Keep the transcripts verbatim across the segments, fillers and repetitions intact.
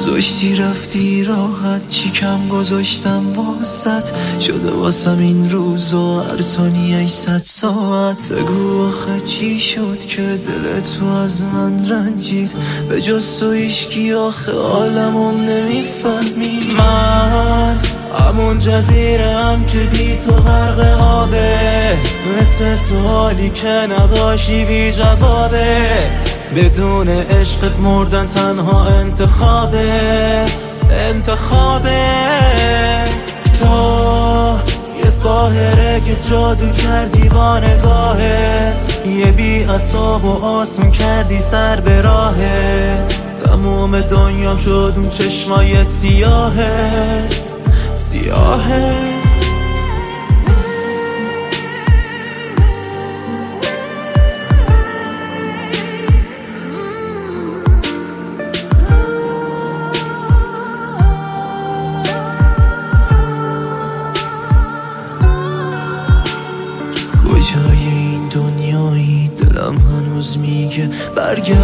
گذاشتی رفتی راحت، چی کم گذاشتم واسط، شده واسم این روزا هر ثانیه‌اش صد ساعت. بگو آخه چی شد که دل تو از من رنجید، به جز تو هیچکی آخه عالمو نمیفهمی. من همون جزیره‌ام که بی تو غرق آبه، مثل سوالی که نباشی بی جوابه. بدون عشقت مردن تنها انتخابه، انتخابه. تو یه ساحره که جادو کردی با نگاهت، یه بی عصاب و آسون کردی سر به راهت. تمام دنیام شد اون چشمای سیاهه، سیاهه. کجای این دنیایی دلم هنوز میگه برگرد،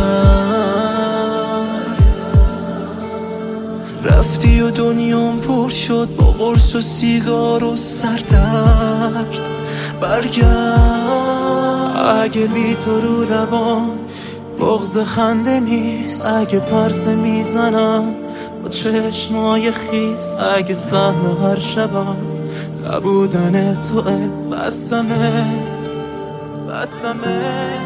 رفتی و دنیام پر شد با قرص و سیگار و سردرد. برگرد. اگه بی تو رو لبام بغض خنده نیست، اگه پرسه میزنم با چشمای خیس، اگه سهم هر شبم نبودن توه، بسمه بسمه.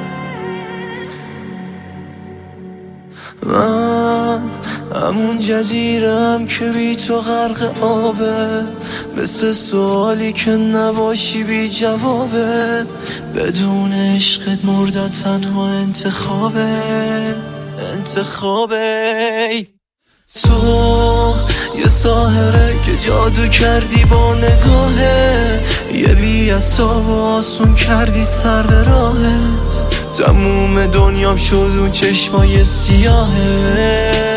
من همون جزیره‌ام که بی تو غرق آبه، مثل سوالی که نباشی بی جوابه. بدون عشقت مردن تنها انتخابه، انتخابه. تو یه ساحره که جادو کردی با نگاهه، یه بی عصاب و آسون کردی سر به راهت. تموم دنیام شد اون چشمای سیاهه.